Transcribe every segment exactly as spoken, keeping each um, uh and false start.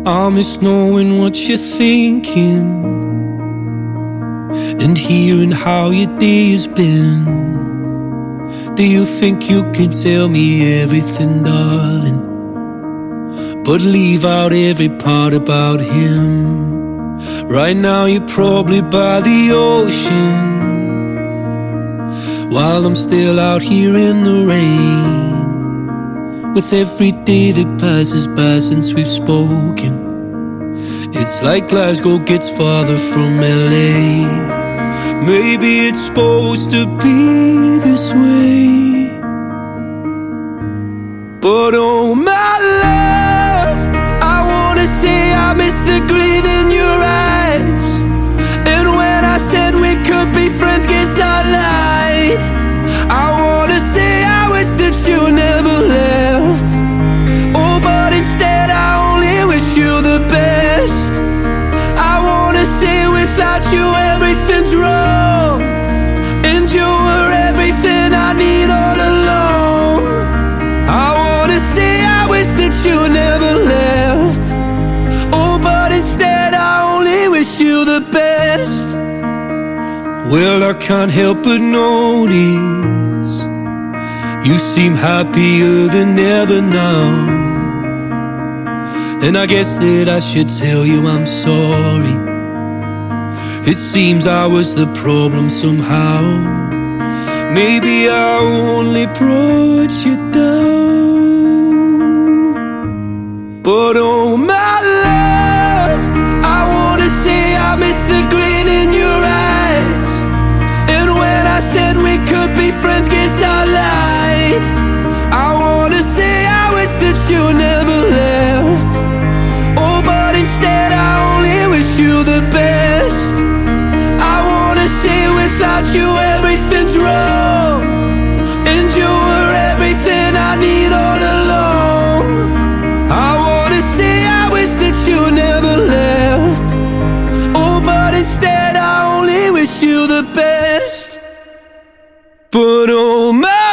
I miss knowing what you're thinking and hearing how your day has been. Do you think you can tell me everything, darling, but leave out every part about him? Right now you're probably by the ocean, while I'm still out here in the rain. With every day that passes by since we've spoken, it's like Glasgow gets farther from L A. Maybe it's supposed to be this way, but oh my love, I wanna say I miss the grin in your eyes. And when I said we could be friends, guess I lied. I wanna say I wish that you never left. Oh, but instead I only wish you the best. I wanna say without you everything's wrong, and you were everything I need all along. I wanna say I wish that you never left. Oh, but instead I only wish you the best. Well, I can't help but notice you seem happier than ever now, and I guess that I should tell you I'm sorry. It seems I was the problem somehow. Maybe I only brought you down, but oh my love, I wanna say I miss the grin in your eyes. And when I said we could be friends, guess I lied. I wanna say I wish that you never left. Oh, but instead I only wish you the best. I wanna say without you everything's wrong, and you were everything I need all along. I wanna say I wish that you never left. Oh, but instead I only wish you the best. But oh my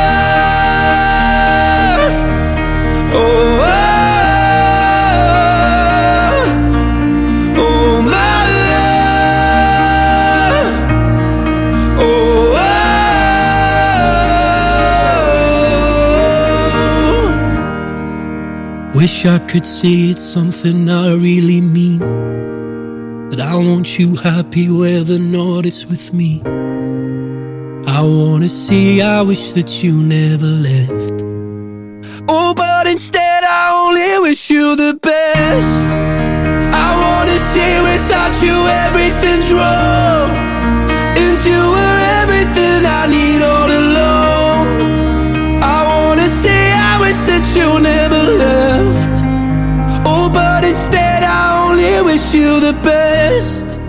love, oh, oh, oh my love, oh, oh. Wish I could say it's something I really mean, that I want you happy whether or not it's with me. I wanna say I wish that you never left. Oh, but instead I only wish you the best. I wanna say without you everything's wrong, and you were everything I need all along. I wanna say I wish that you never left. Oh, but instead I only wish you the best.